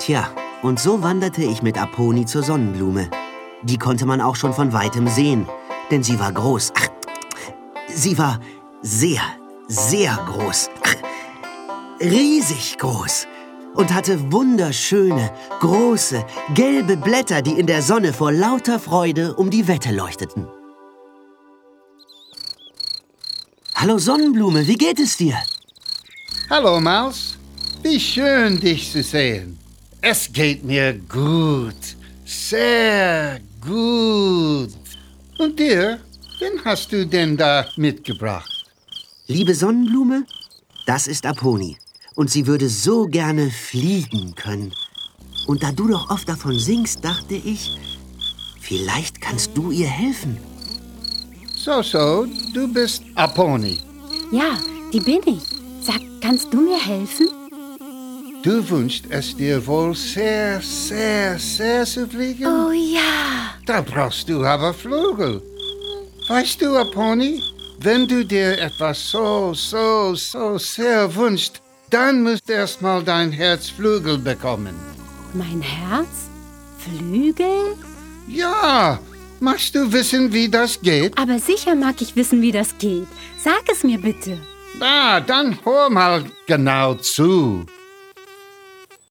Tja, und so wanderte ich mit Aponi zur Sonnenblume. Die konnte man auch schon von weitem sehen, denn sie war groß. Ach, sie war sehr, sehr groß. Ach, riesig groß. Und hatte wunderschöne, große, gelbe Blätter, die in der Sonne vor lauter Freude um die Wette leuchteten. Hallo Sonnenblume, wie geht es dir? Hallo Maus, wie schön dich zu sehen. Es geht mir gut, sehr gut. Und dir, wen hast du denn da mitgebracht? Liebe Sonnenblume, das ist Aponi. Und sie würde so gerne fliegen können. Und da du doch oft davon singst, dachte ich, vielleicht kannst du ihr helfen. So, du bist Aponi. Ja, die bin ich. Sag, kannst du mir helfen? Du wünschst es dir wohl sehr, sehr, sehr zu fliegen? Oh ja. Da brauchst du aber Flügel. Weißt du, Aponi, wenn du dir etwas so sehr wünschst, dann musst erst mal dein Herz Flügel bekommen. Mein Herz? Flügel? Ja, magst du wissen, wie das geht? Aber sicher mag ich wissen, wie das geht. Sag es mir bitte. Na, dann hör mal genau zu.